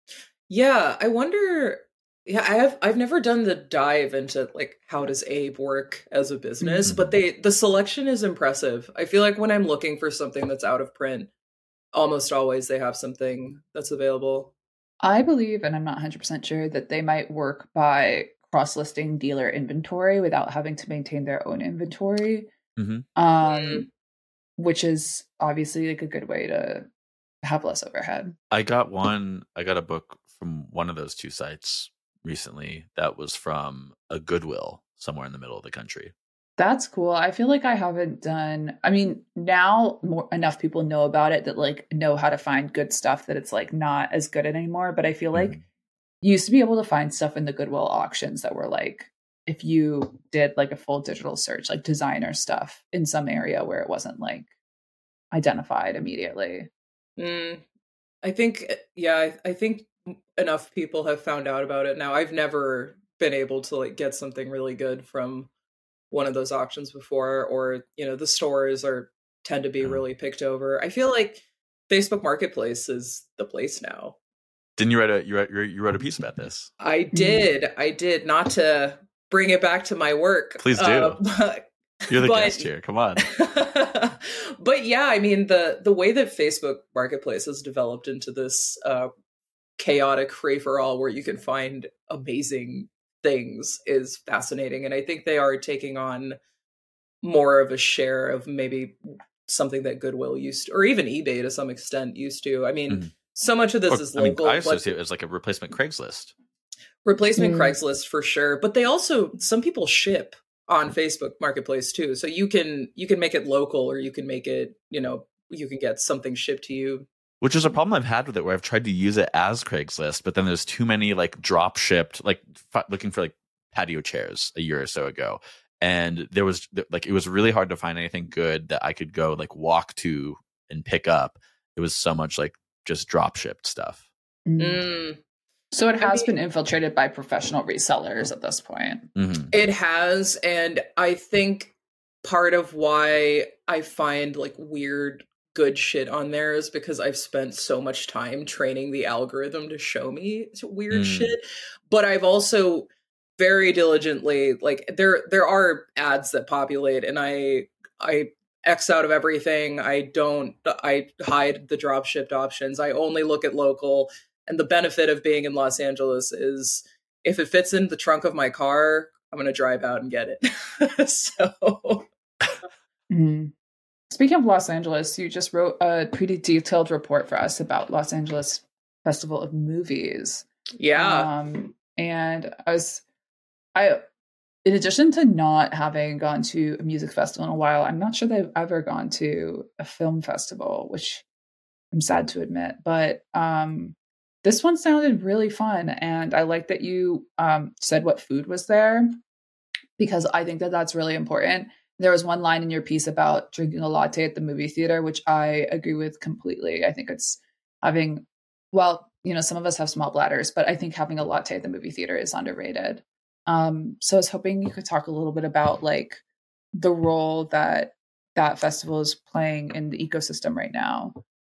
yeah, I wonder. Yeah, I have. I've never done the dive into like how does Abe work as a business, mm-hmm. but they the selection is impressive. I feel like when I'm looking for something that's out of print, almost always they have something that's available. I believe, and I'm not one hundred percent sure, that they might work by cross-listing dealer inventory without having to maintain their own inventory. Mm-hmm. Um. Mm-hmm. Which is obviously like a good way to have less overhead. I got one, I got a book from one of those two sites recently that was from a Goodwill somewhere in the middle of the country. That's cool. I feel like I haven't done, I mean, now more enough people know about it that like know how to find good stuff that it's like not as good anymore. But I feel like mm-hmm. you used to be able to find stuff in the Goodwill auctions that were like, if you did like a full digital search, like designer stuff in some area where it wasn't like identified immediately. Mm, I think, yeah, I, I think enough people have found out about it now. I've never been able to like get something really good from one of those auctions before, or, you know, the stores are tend to be mm. really picked over. I feel like Facebook Marketplace is the place now. Didn't you write a, you wrote, you wrote a piece about this? I did. I did. Not to bring it back to my work. Please do. Uh, but, You're the but, guest here. Come on. But yeah, I mean, the the way that Facebook Marketplace has developed into this uh, chaotic free-for-all where you can find amazing things is fascinating. And I think they are taking on more of a share of maybe something that Goodwill used to, or even eBay to some extent used to. I mean, mm-hmm. so much of this or, is local. I, mean, I associate it as like a replacement Craigslist. Replacement mm. Craigslist for sure. But they also, some people ship on Facebook Marketplace too. So you can, you can make it local, or you can make it, you know, you can get something shipped to you. Which is a problem I've had with it, where I've tried to use it as Craigslist, but then there's too many like drop shipped, like f- looking for like patio chairs a year or so ago. and there was like, it was really hard to find anything good that I could go like walk to and pick up. It was so much like just drop shipped stuff. Mm. So it has I mean, been infiltrated by professional resellers at this point. Mm-hmm. It has. And I think part of why I find like weird good shit on there is because I've spent so much time training the algorithm to show me weird mm. shit. But I've also very diligently, like there there are ads that populate, and I I X out of everything. I don't I hide the drop shipped options. I only look at local. And the benefit of being in Los Angeles is if it fits in the trunk of my car, I'm gonna drive out and get it. so mm. Speaking of Los Angeles, you just wrote a pretty detailed report for us about Los Angeles Festival of Movies. Yeah. Um, and I was, I, in addition to not having gone to a music festival in a while, I'm not sure that I've ever gone to a film festival, which I'm sad to admit. But um, this one sounded really fun. And I like that you um, said what food was there, because I think that that's really important. There was one line in your piece about drinking a latte at the movie theater, which I agree with completely. I think it's having, well, you know, some of us have small bladders, but I think having a latte at the movie theater is underrated. Um, so I was hoping you could talk a little bit about like the role that that festival is playing in the ecosystem right now.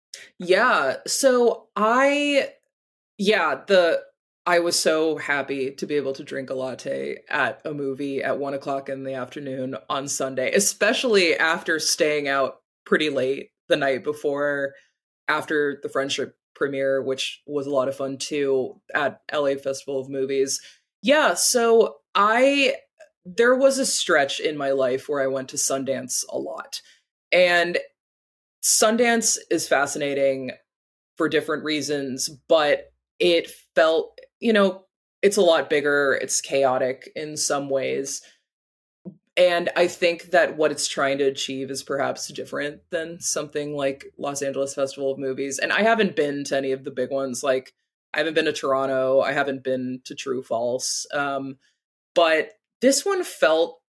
Yeah. So I, yeah, the, I was so happy to be able to drink a latte at a movie at one o'clock in the afternoon on Sunday, especially after staying out pretty late the night before, after the Friendship premiere, which was a lot of fun too, at L A Festival of Movies. Yeah, so I, there was a stretch in my life where I went to Sundance a lot. And Sundance is fascinating for different reasons, but it felt, you know, it's a lot bigger. It's chaotic in some ways. And I think that what it's trying to achieve is perhaps different than something like Los Angeles Festival of Movies. And I haven't been to any of the big ones. Like, I haven't been to Toronto. I haven't been to True False. Um, but this one felt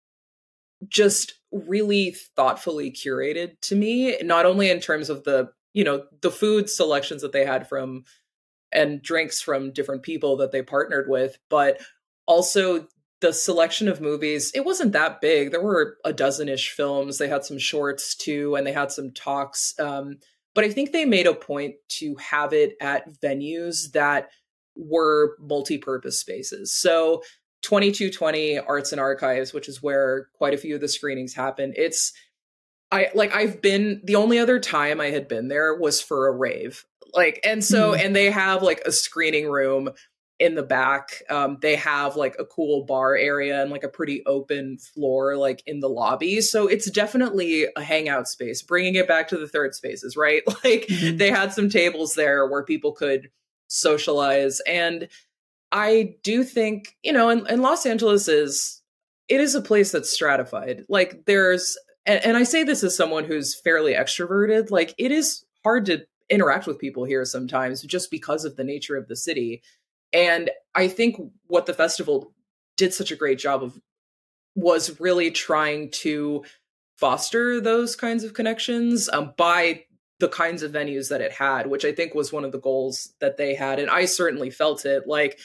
just really thoughtfully curated to me, not only in terms of the, you know, the food selections that they had from and drinks from different people that they partnered with, but also the selection of movies. It wasn't that big. There were a dozen-ish films. They had some shorts too, and they had some talks. Um, but I think they made a point to have it at venues that were multi-purpose spaces. So twenty-two twenty Arts and Archives, which is where quite a few of the screenings happen. It's, I like, I've been, the only other time I had been there was for a rave. Like, and so, mm-hmm. and they have like a screening room in the back. Um, they have like a cool bar area and like a pretty open floor, like in the lobby. So it's definitely a hangout space, bringing it back to the third spaces, right? Like mm-hmm. they had some tables there where people could socialize. And I do think, you know, and, and Los Angeles is, it is a place that's stratified. Like there's, and, and I say this as someone who's fairly extroverted, like it is hard to interact with people here sometimes just because of the nature of the city. And I think what the festival did such a great job of was really trying to foster those kinds of connections um, by the kinds of venues that it had, which I think was one of the goals that they had. And I certainly felt it. Like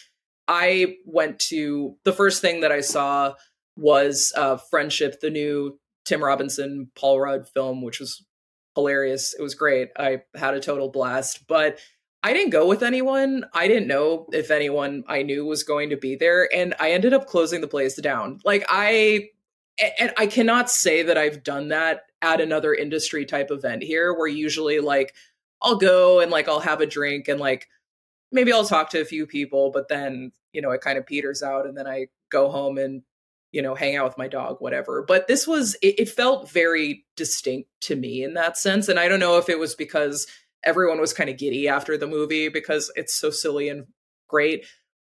I went to, the first thing that I saw was uh, Friendship, the new Tim Robinson, Paul Rudd film, which was hilarious. It was great. I had a total blast, but I didn't go with anyone. I didn't know if anyone I knew was going to be there. And I ended up closing the place down. Like I, and I cannot say that I've done that at another industry type event here, where usually like I'll go and like I'll have a drink and like maybe I'll talk to a few people, but then, you know, it kind of peters out and then I go home and, you know, hang out with my dog, whatever. But this was, it, it felt very distinct to me in that sense. And I don't know if it was because everyone was kind of giddy after the movie because it's so silly and great,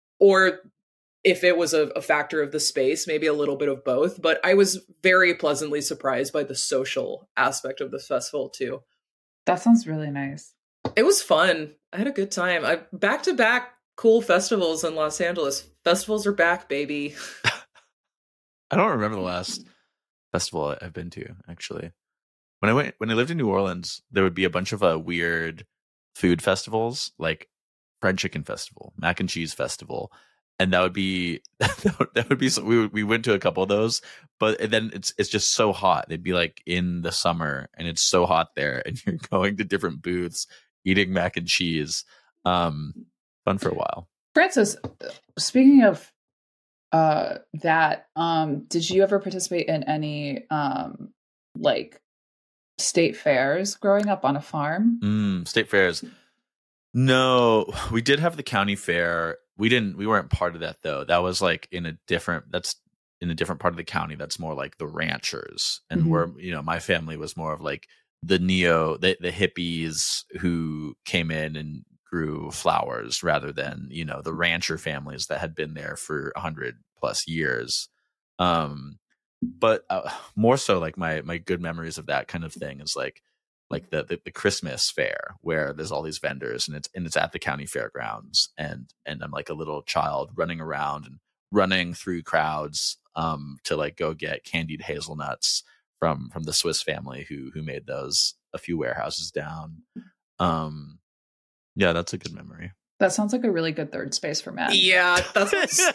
or if it was a, a factor of the space, maybe a little bit of both. But I was very pleasantly surprised by the social aspect of the festival too. That sounds really nice. It was fun. I had a good time. I back to back cool festivals in Los Angeles. Festivals are back, baby. I don't remember the last festival I've been to, actually. When I went, when I lived in New Orleans, there would be a bunch of uh, weird food festivals, like fried chicken festival, mac and cheese festival, and that would be that would be. We we went to a couple of those, but then it's it's just so hot. They'd be like in the summer, and it's so hot there, and you're going to different booths, eating mac and cheese. Um, fun for a while. Francis, speaking of uh, that, um, did you ever participate in any um, like state fairs growing up on a farm? Mm, state fairs. No, we did have the county fair. We didn't, we weren't part of that though. That was like in a different, that's in a different part of the county. That's more like the ranchers. And mm-hmm. we're, you know, my family was more of like the neo, the, the hippies who came in and grew flowers rather than, you know, the rancher families that had been there for a hundred plus years. Um, But uh, more so, like my my good memories of that kind of thing is like like the, the the Christmas fair where there's all these vendors and it's and it's at the county fairgrounds and and I'm like a little child running around and running through crowds um to like go get candied hazelnuts from from the Swiss family who who made those a few warehouses down. Um, yeah, that's a good memory. That sounds like a really good third space for Matt. Yeah, that's.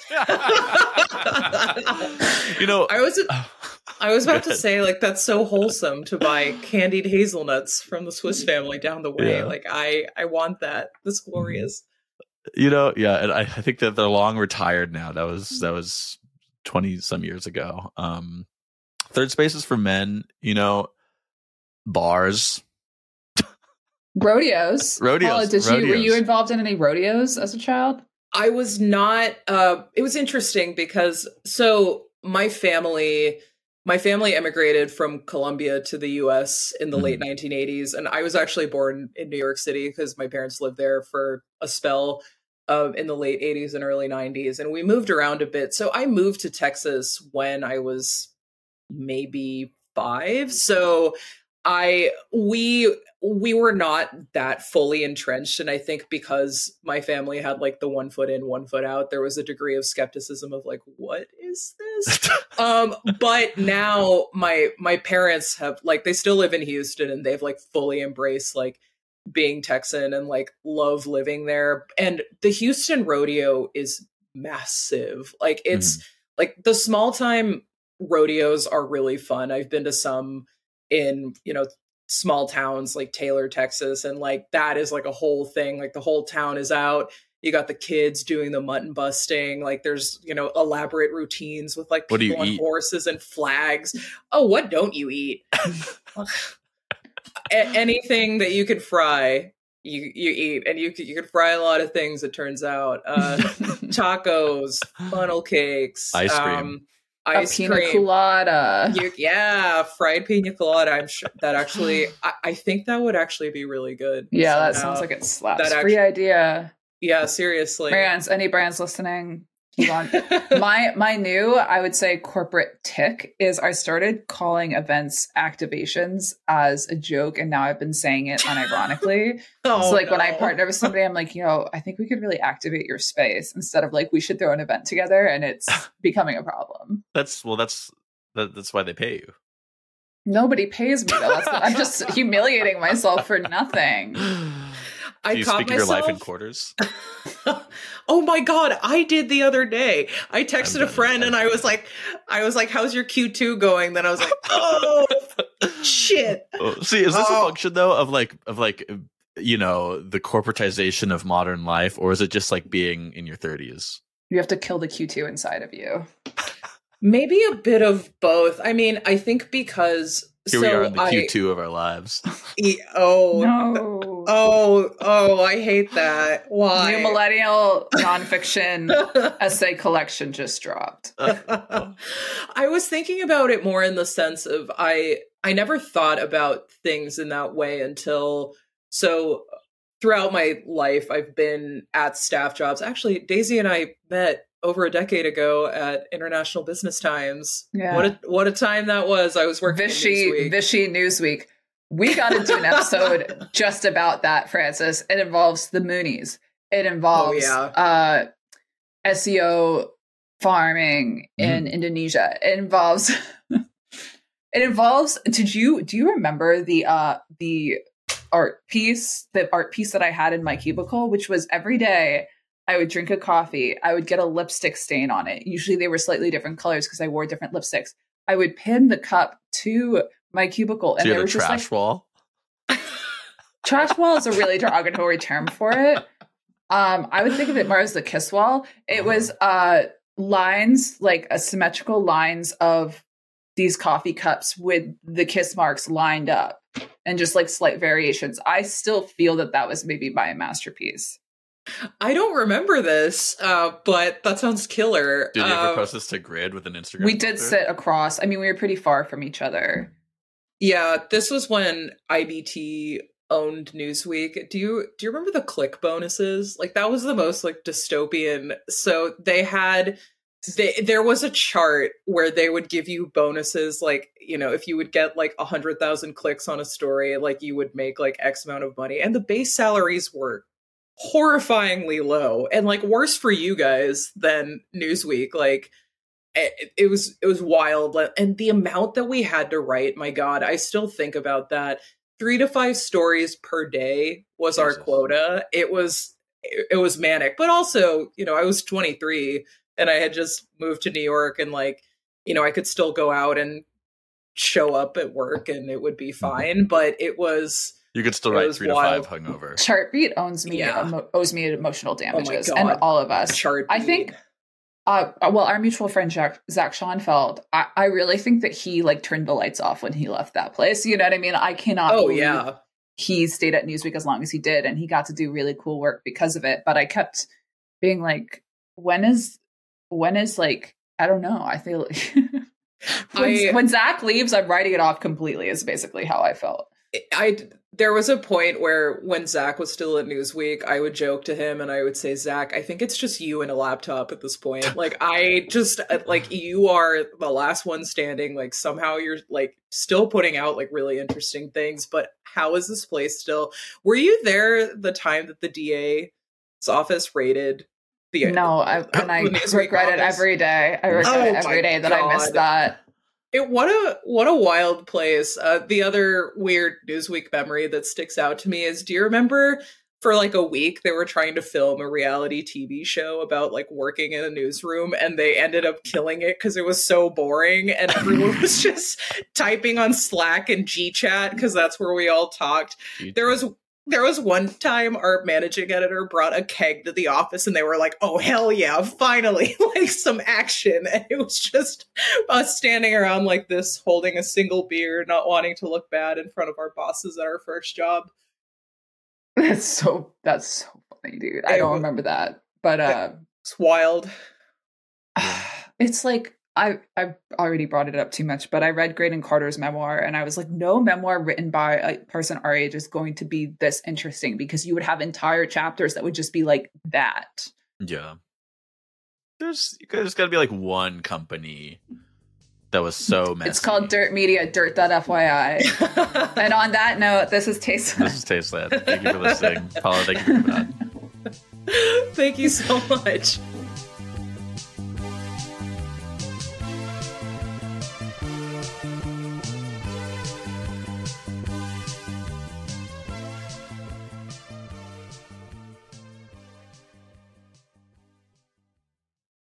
you know, I was, I was about to say, like, that's so wholesome to buy candied hazelnuts from the Swiss family down the way. Yeah. Like, I, I want that. That's glorious. You know, yeah, and I, I think that they're long retired now. That was that was twenty some years ago. Um, third spaces for men. You know, bars. Rodeos. Rodeos. Paula, did rodeos. you were you involved in any rodeos as a child? I was not. Uh, it was interesting because so my family, my family emigrated from Colombia to the U S in the mm-hmm. late nineteen eighties, and I was actually born in New York City because my parents lived there for a spell uh, in the late eighties and early nineties, and we moved around a bit. So I moved to Texas when I was maybe five. So I we. we were not that fully entrenched. And I think because my family had like the one foot in, one foot out, there was a degree of skepticism of like, what is this? um, but now my, my parents have like, they still live in Houston and they've like fully embraced like being Texan and like love living there. And the Houston rodeo is massive. Like it's mm. like the small time rodeos are really fun. I've been to some in, you know, small towns like Taylor, Texas. And like, that is like a whole thing. Like the whole town is out. You got the kids doing the mutton busting. Like there's, you know, elaborate routines with like people on eat? horses and flags. Oh, what don't you eat? A- anything that you could fry, you, you eat. And you could, you could fry a lot of things, it turns out. Uh, tacos, funnel cakes. Ice cream. Um, Ice a pina cream. colada. You, yeah, fried pina colada. I'm sure that actually, I, I think that would actually be really good. Yeah, somehow. That sounds like it slaps. That Free actually, idea. Yeah, seriously. Brands, any brands listening? my my new, I would say, corporate tick is I started calling events activations as a joke, and now I've been saying it unironically. oh, so like no. when I partner with somebody, I'm like, yo, I think we could really activate your space instead of like we should throw an event together, and it's becoming a problem. That's well, that's that, that's why they pay you. Nobody pays me though. That's not, I'm just humiliating myself for nothing. Do you I caught speak myself. of your life in quarters? Oh my God, I did the other day. I texted a friend and I was like, I was like, how's your Q two going? Then I was like, oh, shit. Oh, see, is this oh. a function though of like, of like, you know, the corporatization of modern life, or is it just like being in your thirties? You have to kill the Q two inside of you. Maybe a bit of both. I mean, I think because Here so we are in the I, Q two of our lives. E- oh, no. oh, oh, I hate that. Why? New millennial nonfiction essay collection just dropped. I was thinking about it more in the sense of I, I never thought about things in that way until, so throughout my life, I've been at staff jobs. Actually, Daisy and I met over a decade ago at International Business Times. Yeah. What a what a time that was. I was working Vichy, Newsweek. Vichy Newsweek. We got to do an episode just about that, Francis. It involves the Moonies. It involves oh, yeah. uh, S E O farming in mm. Indonesia. It involves it involves did you do you remember the uh the art piece, the art piece that I had in my cubicle, which was every day I would drink a coffee, I would get a lipstick stain on it. Usually they were slightly different colors because I wore different lipsticks. I would pin the cup to my cubicle, and so there was just trash like, wall. Trash wall is a really derogatory term for it. Um, I would think of it more as the kiss wall. It was uh, lines, like a symmetrical lines of these coffee cups with the kiss marks lined up, and just like slight variations. I still feel that that was maybe my masterpiece. I don't remember this, uh, but that sounds killer. Did you ever uh, post this to Grid with an Instagram? We did sit across. I mean, we were pretty far from each other. Yeah, this was when I B T owned Newsweek. Do you do you remember the click bonuses? Like that was the most like dystopian. So they had they, there was a chart where they would give you bonuses, like, you know, if you would get like a hundred thousand clicks on a story, like you would make like X amount of money, and the base salaries were horrifyingly low, and like worse for you guys than Newsweek. Like it, it was it was wild, and the amount that we had to write, my God, I still think about that. Three to five stories per day was Jesus. Our quota. It was it, it was manic, but also, you know, I was twenty-three and I had just moved to New York, and like, you know, I could still go out and show up at work and it would be fine. But it was you could still write three wild. to five hungover. Chartbeat owns me yeah. emo- owes me emotional damages, oh and all of us. Chartbeat. I think. Uh, well, our mutual friend Jack, Zach Schoenfeld, I, I really think that he like turned the lights off when he left that place. You know what I mean? I cannot. Oh believe yeah. He stayed at Newsweek as long as he did, and he got to do really cool work because of it. But I kept being like, when is, when is like, I don't know. I feel like when, I, when Zach leaves, I'm writing it off completely. Is basically how I felt. I there was a point where when Zach was still at Newsweek, I would joke to him and I would say, Zach, I think it's just you and a laptop at this point. Like, I just, like, you are the last one standing. Like, somehow you're, like, still putting out, like, really interesting things. But how is this place still? Were you there the time that the D A's office raided the No, I, and I regret office? it every day. I regret oh it every day that God. I missed that. It what a what a wild place. Uh, the other weird Newsweek memory that sticks out to me is, do you remember for like a week they were trying to film a reality T V show about like working in a newsroom, and they ended up killing it because it was so boring and everyone was just typing on Slack and GChat because that's where we all talked. There was There was one time our managing editor brought a keg to the office and they were like, oh, hell yeah, finally, like some action. And it was just us standing around like this, holding a single beer, not wanting to look bad in front of our bosses at our first job. That's so, that's so funny, dude. I don't remember that, but uh, it's wild. It's like, I, I've already brought it up too much, but I read Graydon Carter's memoir and I was like, no memoir written by a person our age is going to be this interesting, because you would have entire chapters that would just be like that. Yeah. There's, there's got to be like one company that was so messy. It's called Dirt Media, dirt dot f y i. And on that note, this is Tasteland. This is Tasteland. Thank you for listening. Paula, thank you for coming on. Thank you so much.